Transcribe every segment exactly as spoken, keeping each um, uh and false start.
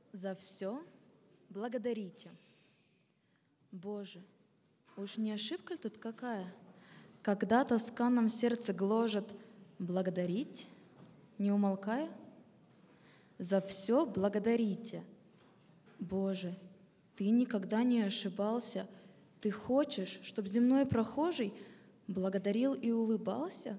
За все благодарите. Боже, уж не ошибка ли тут какая? Когда тоска нам сердце гложет, благодарить, не умолкая? За все благодарите. Боже, Ты никогда не ошибался. Ты хочешь, чтоб земной прохожий благодарил и улыбался?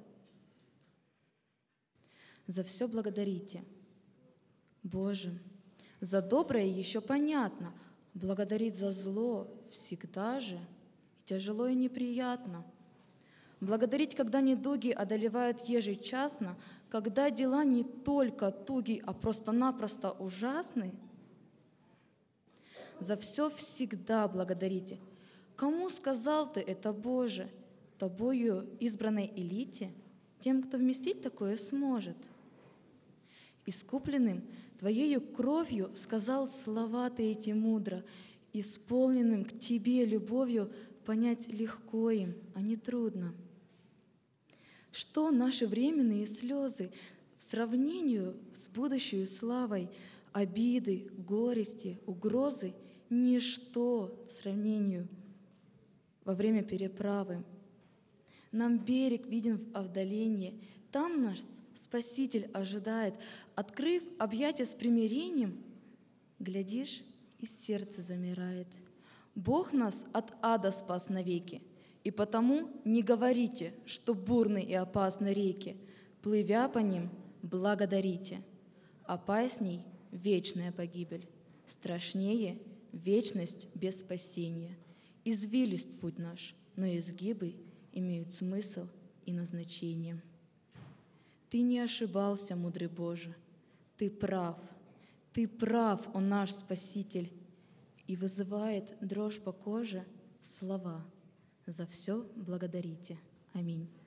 За все благодарите. Боже, за доброе еще понятно, благодарить за зло всегда же и тяжело, и неприятно. Благодарить, когда недуги одолевают ежечасно, когда дела не только туги, а просто-напросто ужасны. За все всегда благодарите. Кому сказал Ты это, Боже? Тобою избранной элите, тем, кто вместить такое сможет. Искупленным Твоею кровью сказал слова Ты эти мудро, исполненным к Тебе любовью понять легко им, а не трудно. Что наши временные слезы в сравнении с будущей славой, обиды, горести, угрозы — ничто сравнению во время переправы. Нам берег виден в отдалении, там нас Спаситель ожидает. Открыв объятия с примирением, глядишь, и сердце замирает. Бог нас от ада спас навеки, и потому не говорите, что бурны и опасны реки. Плывя по ним, благодарите. Опасней — вечная погибель, страшнее — вечность без спасения. Извилист путь наш, но изгибы имеют смысл и назначение. Ты не ошибался, мудрый Боже, Ты прав, Ты прав, о наш Спаситель, и вызывает дрожь по коже слова: «За все благодарите». Аминь.